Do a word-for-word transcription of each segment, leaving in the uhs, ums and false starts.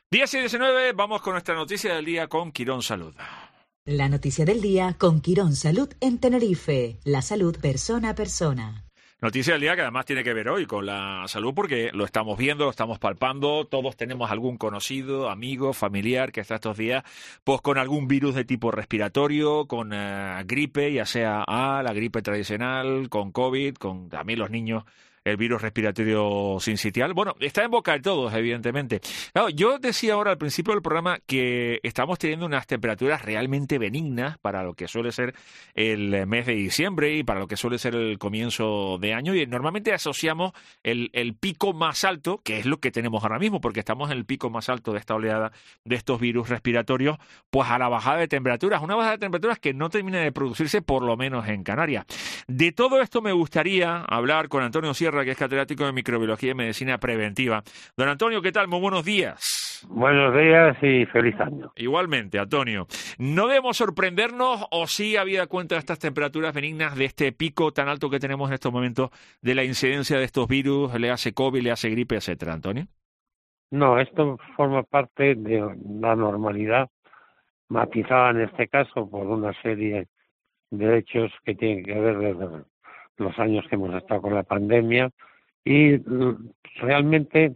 diez y diecinueve, vamos con nuestra noticia del día con Quirón Salud. La noticia del día con Quirón Salud en Tenerife. La salud persona a persona. Noticia del día que además tiene que ver hoy con la salud porque lo estamos viendo, lo estamos palpando, todos tenemos algún conocido, amigo, familiar que está estos días pues con algún virus de tipo respiratorio, con uh, gripe, ya sea A, la gripe tradicional, con COVID, con también los niños el virus respiratorio sincitial. Bueno, está en boca de todos, evidentemente. Claro, yo decía ahora al principio del programa que estamos teniendo unas temperaturas realmente benignas para lo que suele ser el mes de diciembre y para lo que suele ser el comienzo de año, y normalmente asociamos el, el pico más alto, que es lo que tenemos ahora mismo, porque estamos en el pico más alto de esta oleada de estos virus respiratorios, pues a la bajada de temperaturas, una bajada de temperaturas que no termina de producirse por lo menos en Canarias. De todo esto me gustaría hablar con Antonio Sierra, que es catedrático de Microbiología y Medicina Preventiva. Don Antonio, ¿qué tal? Muy buenos días. Buenos días y feliz año. Igualmente, Antonio. ¿No debemos sorprendernos o sí, habida cuenta de estas temperaturas benignas, de este pico tan alto que tenemos en estos momentos de la incidencia de estos virus, le hace COVID, le hace gripe, etcétera, Antonio? No, esto forma parte de la normalidad, matizada en este caso por una serie de hechos que tienen que ver desde los años que hemos estado con la pandemia, y realmente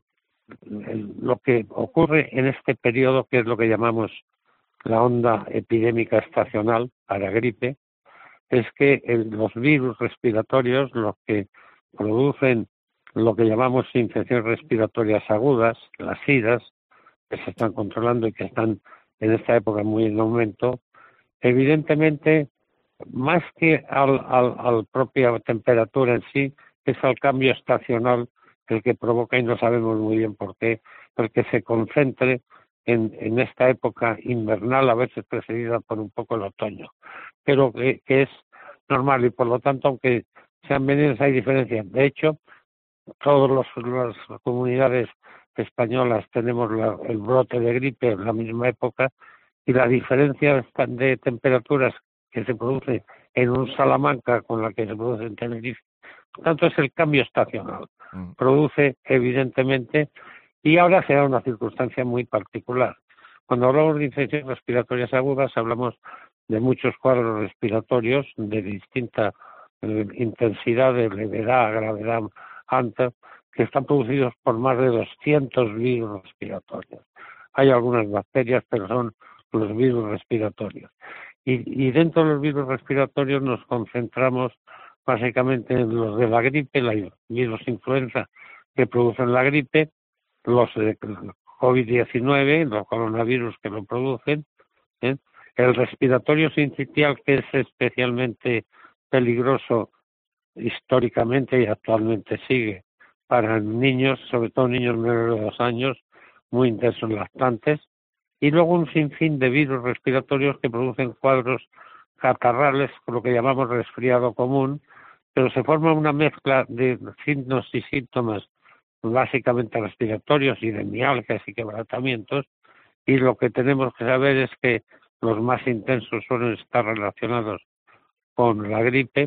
lo que ocurre en este periodo, que es lo que llamamos la onda epidémica estacional para gripe, es que el, los virus respiratorios, los que producen lo que llamamos infecciones respiratorias agudas, las SIDAs, que se están controlando y que están en esta época muy en aumento, evidentemente, más que al, al, al propia temperatura en sí, es al cambio estacional el que provoca, y no sabemos muy bien por qué, el que se concentre en, en esta época invernal, a veces precedida por un poco el otoño, pero que, que es normal, y por lo tanto, aunque sean venidas, hay diferencias. De hecho, todas las comunidades españolas tenemos la, el brote de gripe en la misma época, y la diferencia de temperaturas que se produce en un Salamanca con la que se produce en Tenerife, por tanto es el cambio estacional, mm. produce evidentemente, y ahora se da una circunstancia muy particular. Cuando hablamos de infecciones respiratorias agudas, hablamos de muchos cuadros respiratorios de distinta eh, intensidad, de levedad, gravedad alta, que están producidos por más de doscientos virus respiratorios. Hay algunas bacterias, pero son los virus respiratorios. Y, y dentro de los virus respiratorios nos concentramos básicamente en los de la gripe, la virus influenza que producen la gripe, los de COVID diecinueve, los coronavirus que lo producen, ¿eh? El respiratorio sincitial, que es especialmente peligroso históricamente y actualmente sigue para niños, sobre todo niños menores de dos años, muy intensos lactantes, y luego un sinfín de virus respiratorios que producen cuadros catarrales, lo que llamamos resfriado común, pero se forma una mezcla de signos y síntomas básicamente respiratorios y de mialgias y quebrantamientos, y lo que tenemos que saber es que los más intensos suelen estar relacionados con la gripe,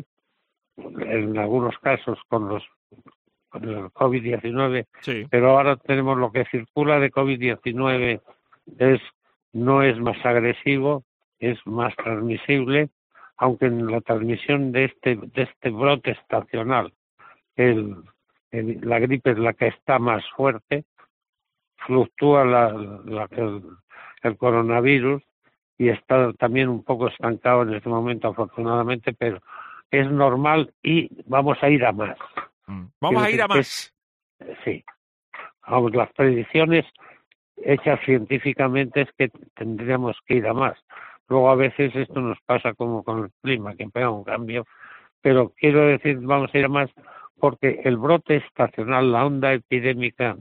en algunos casos con los con el COVID diecinueve, sí. Pero ahora tenemos lo que circula de COVID diecinueve es no es más agresivo, es más transmisible, aunque en la transmisión de este de este brote estacional el, el, la gripe es la que está más fuerte, fluctúa la, la, el, el coronavirus y está también un poco estancado en este momento, afortunadamente, pero es normal y vamos a ir a más. Mm. Vamos a ir a más. Es, sí. Vamos, las predicciones hechas científicamente es que tendríamos que ir a más. Luego a veces esto nos pasa como con el clima, que pega un cambio, pero quiero decir, vamos a ir a más porque el brote estacional, la onda epidémica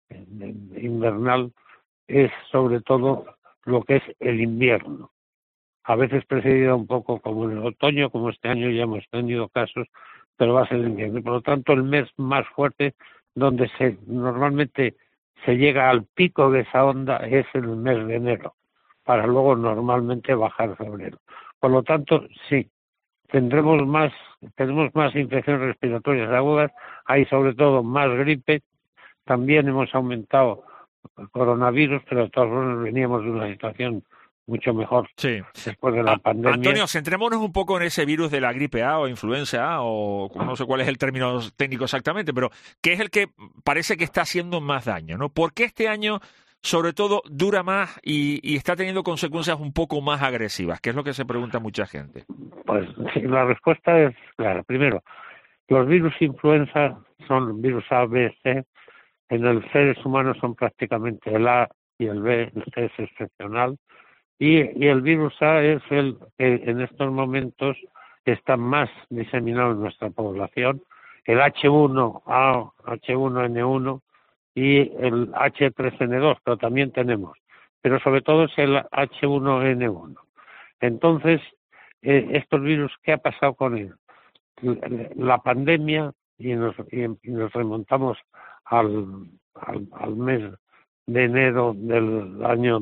invernal, es sobre todo lo que es el invierno. A veces precedida un poco como en el otoño, como este año ya hemos tenido casos, pero va a ser el invierno. Por lo tanto, el mes más fuerte, donde se normalmente se llega al pico de esa onda, es el mes de enero, para luego normalmente bajar a febrero. Por lo tanto, sí, tendremos más, tenemos más infecciones respiratorias agudas, hay sobre todo más gripe, también hemos aumentado coronavirus, pero de todas formas veníamos de una situación mucho mejor Sí. después de la A- pandemia. Antonio, centrémonos un poco en ese virus de la gripe A o influenza A, o no sé cuál es el término técnico exactamente, pero que es el que parece que está haciendo más daño, ¿no? ¿Por qué este año, sobre todo, dura más y, y está teniendo consecuencias un poco más agresivas? Que es lo que se pregunta mucha gente. Pues sí, la respuesta es clara. Primero, los virus influenza son virus A, B, C. En los seres humanos son prácticamente el A y el B, el C es excepcional. Y, y el virus A es el que en estos momentos está más diseminado en nuestra población. El H uno A, H uno N uno y el H tres N dos, pero también tenemos. Pero sobre todo es el H uno N uno. Entonces, eh, estos virus, ¿qué ha pasado con él? La pandemia, y nos, y, y nos remontamos al, al, al mes de enero del año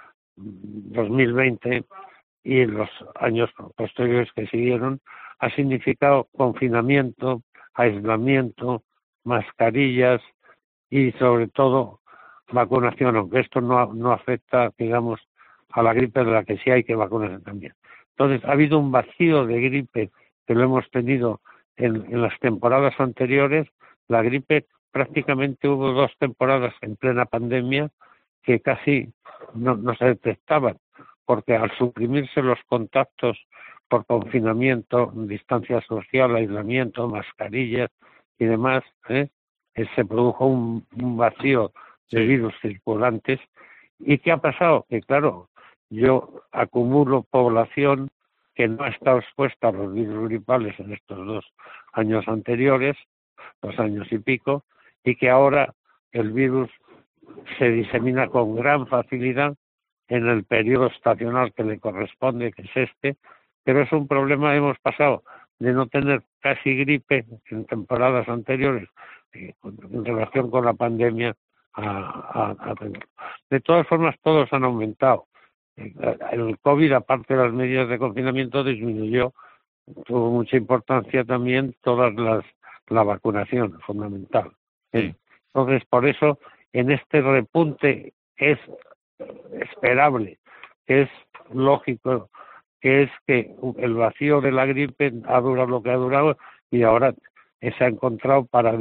dos mil veinte y los años posteriores que siguieron, ha significado confinamiento, aislamiento, mascarillas y sobre todo vacunación, aunque esto no, no afecta, digamos, a la gripe de la que sí hay que vacunarse también. Entonces, ha habido un vacío de gripe que lo hemos tenido en, en las temporadas anteriores. La gripe prácticamente hubo dos temporadas en plena pandemia que casi no, no se detectaban, porque al suprimirse los contactos por confinamiento, distancia social, aislamiento, mascarillas y demás, ¿eh? Eh, se produjo un, un vacío de Sí. virus circulantes. ¿Y qué ha pasado? Que claro, yo acumulo población que no ha estado expuesta a los virus gripales en estos dos años anteriores, dos años y pico, y que ahora el virus se disemina con gran facilidad en el periodo estacional que le corresponde, que es este, pero es un problema, hemos pasado de no tener casi gripe en temporadas anteriores eh, en relación con la pandemia a, a, a tenerlo. De todas formas, todos han aumentado. El COVID, aparte de las medidas de confinamiento, disminuyó, tuvo mucha importancia también todas las la vacunación, fundamental. Sí. Entonces, por eso, en este repunte es esperable, que es lógico, que es que el vacío de la gripe ha durado lo que ha durado y ahora se ha encontrado para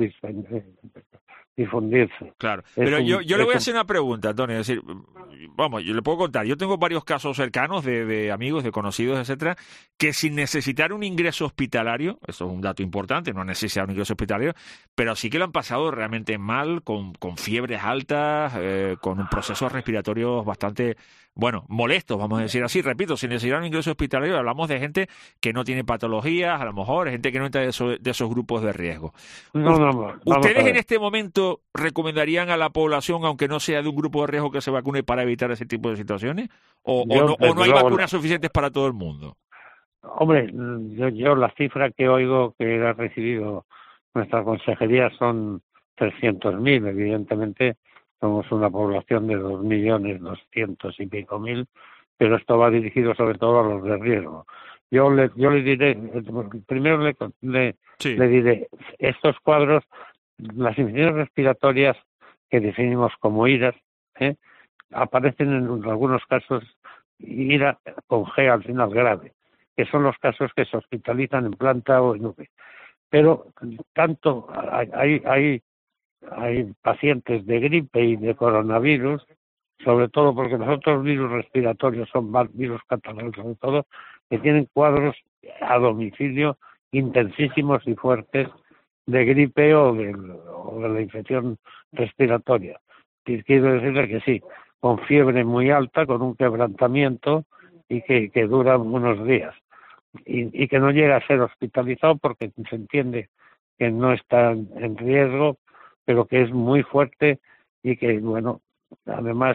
difundirse. Claro, Es pero un, yo, yo le es voy a un... hacer una pregunta, Antonio. Es decir, vamos, yo le puedo contar. Yo tengo varios casos cercanos de, de amigos, de conocidos, etcétera, que sin necesitar un ingreso hospitalario, eso es un dato importante, no necesitan un ingreso hospitalario, pero sí que lo han pasado realmente mal, con, con fiebres altas, eh, con un proceso respiratorio bastante, bueno, molestos, vamos a decir así. Repito, sin necesitar un ingreso hospitalario, hablamos de gente que no tiene patologías, a lo mejor, gente que no entra de, eso, de esos grupos de riesgo. No, no, no, vamos ¿Ustedes a ver. en este momento recomendarían a la población, aunque no sea de un grupo de riesgo, que se vacune para evitar ese tipo de situaciones? ¿O, Yo, o, no, o desde no hay luego, vacunas suficientes para todo el mundo? Hombre, yo, yo la cifra que oigo que ha recibido nuestra consejería son trescientos mil. Evidentemente, somos una población de dos millones doscientos y pico mil, pero esto va dirigido sobre todo a los de riesgo. Yo le, yo le diré, primero le, le, Sí. le diré, estos cuadros, las infecciones respiratorias que definimos como IRAS, ¿eh? aparecen en algunos casos IRA con G al final grave, que son los casos que se hospitalizan en planta o en U V. Pero tanto hay, hay, hay pacientes de gripe y de coronavirus, sobre todo porque los otros virus respiratorios son virus catalanes, sobre todo, que tienen cuadros a domicilio intensísimos y fuertes de gripe o de, o de la infección respiratoria. Y quiero decirle que sí, con fiebre muy alta, con un quebrantamiento y que, que dura unos días. Y, y que no llega a ser hospitalizado porque se entiende que no está en riesgo, pero que es muy fuerte y que, bueno, además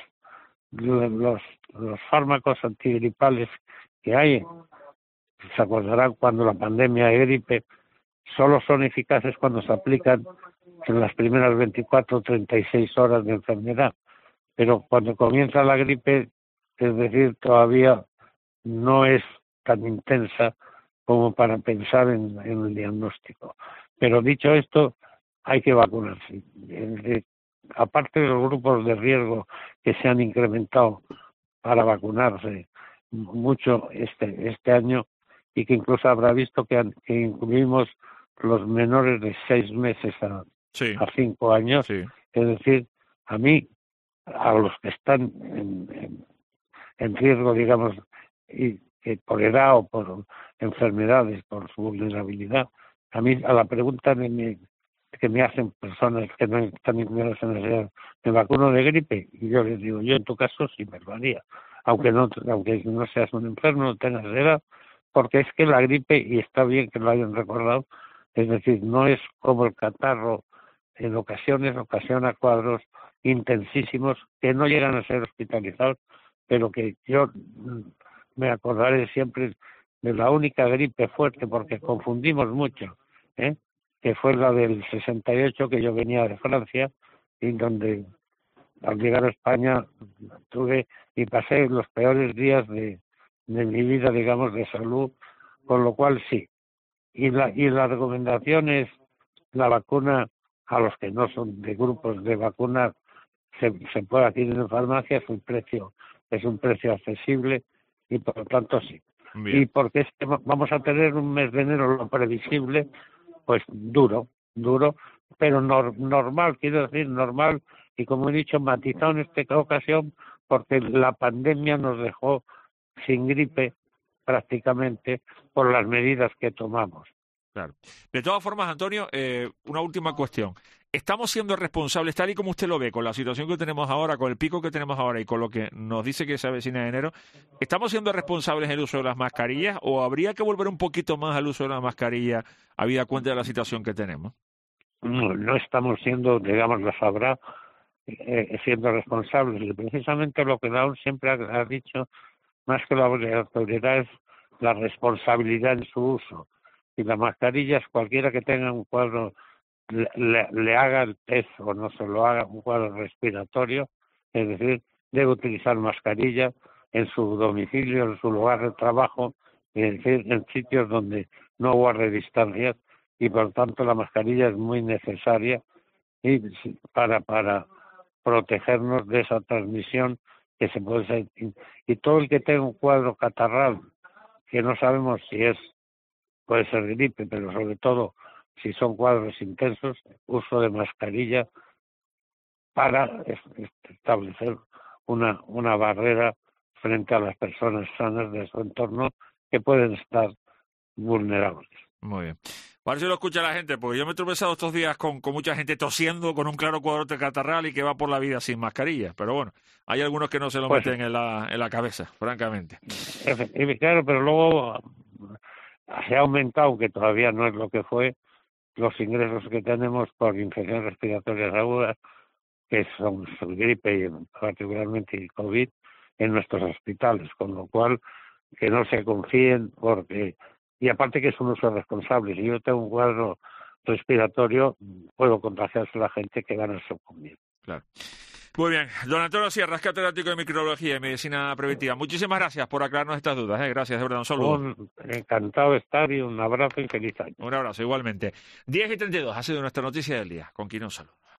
los, los fármacos antigripales que hay, se acordarán cuando la pandemia de gripe, solo son eficaces cuando se aplican en las primeras veinticuatro o treinta y seis horas de enfermedad. Pero cuando comienza la gripe, es decir, todavía no es tan intensa como para pensar en, en el diagnóstico. Pero dicho esto, hay que vacunarse. Es decir, aparte de los grupos de riesgo que se han incrementado para vacunarse mucho este este año, y que incluso habrá visto que, han, que incluimos los menores de seis meses a, sí. a cinco años, sí. Es decir, a mí, a los que están en, en, en riesgo, digamos, y que por edad o por enfermedades, por su vulnerabilidad, a mí, a la pregunta de mi, que me hacen personas que no están incluidas en la edad, ¿me vacuno de gripe? Y yo les digo, yo en tu caso sí me lo haría, aunque no, aunque no seas un enfermo, no tengas edad, porque es que la gripe, y está bien que lo hayan recordado, es decir, no es como el catarro, en ocasiones ocasiona cuadros intensísimos que no llegan a ser hospitalizados, pero que yo me acordaré siempre de la única gripe fuerte, porque confundimos mucho, ¿eh? que fue la del sesenta y ocho, que yo venía de Francia, y donde al llegar a España tuve y pasé los peores días de, de mi vida, digamos, de salud, con lo cual sí. Y la, y la recomendación es la vacuna a los que no son de grupos de vacunar, se, se puede adquirir en farmacias, el precio es un precio accesible y por lo tanto sí. Bien. Y porque es que vamos a tener un mes de enero, lo previsible, pues duro, duro, pero no, normal, quiero decir, normal, y como he dicho, matizado en esta ocasión, porque la pandemia nos dejó sin gripe prácticamente por las medidas que tomamos. Claro. De todas formas, Antonio, eh, una última cuestión. ¿Estamos siendo responsables, tal y como usted lo ve, con la situación que tenemos ahora, con el pico que tenemos ahora y con lo que nos dice que se avecina en enero? ¿Estamos siendo responsables en el uso de las mascarillas o habría que volver un poquito más al uso de las mascarillas habida cuenta de la situación que tenemos? No, no estamos siendo, digamos, lo sabrá, eh, siendo responsables. Y precisamente lo que Daun siempre ha, ha dicho, más que la autoridad, es la responsabilidad en su uso. Y las mascarillas, cualquiera que tenga un cuadro, le, le, le haga el test o no se lo haga, un cuadro respiratorio, es decir, debe utilizar mascarilla en su domicilio, en su lugar de trabajo, es decir, en sitios donde no guarde distancias, y por tanto la mascarilla es muy necesaria y para para protegernos de esa transmisión que se puede ser. Y todo el que tenga un cuadro catarral, que no sabemos si es, puede ser gripe, pero sobre todo si son cuadros intensos, uso de mascarilla para establecer una una barrera frente a las personas sanas de su entorno que pueden estar vulnerables. Muy bien. A ver si lo escucha la gente, porque yo me he tropezado estos días con, con mucha gente tosiendo con un claro cuadro de catarral y que va por la vida sin mascarilla. Pero bueno, hay algunos que no se lo pues, meten en la, en la cabeza, francamente. Claro, pero luego se ha aumentado, que todavía no es lo que fue, los ingresos que tenemos por infecciones respiratorias agudas, que son gripe y particularmente el COVID, en nuestros hospitales, con lo cual que no se confíen, porque y aparte que es un uso responsable. Si yo tengo un cuadro respiratorio, puedo contagiarse a la gente que van a sucumbir. Claro. Muy bien. Don Antonio Sierra, catedrático de Microbiología y Medicina Preventiva. Muchísimas gracias por aclararnos estas dudas. ¿eh? Gracias, de verdad. Un saludo. Un, encantado de estar y un abrazo y feliz año. Un abrazo, igualmente. diez y treinta y dos ha sido nuestra noticia del día. Con Quirón Salud.